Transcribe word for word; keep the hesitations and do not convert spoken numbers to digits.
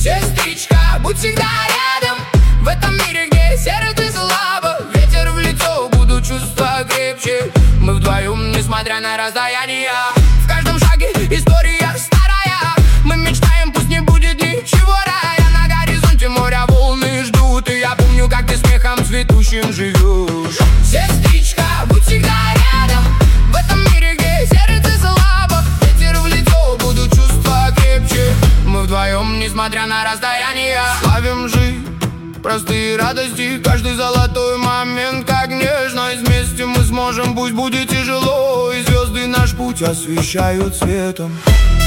Сестричка, будь всегда рядом в этом мире, где сердце слабо. Ветер в лицо, буду чувства крепче. Мы вдвоем, несмотря на расстояние. В каждом шаге история старая. Мы мечтаем, пусть не будет ничего рая. На горизонте моря волны ждут, и я помню, как ты смехом цветущим живешь. Сестричка, будь всегда рядом в этом мире, где сердце слабо. Ветер в лицо, буду чувства крепче. Мы вдвоем, несмотря на расстояние. Славим жизнь, простые радости, каждый золотой момент, как нежность. Вместе мы сможем, пусть будет тяжело, и звезды наш путь освещают светом.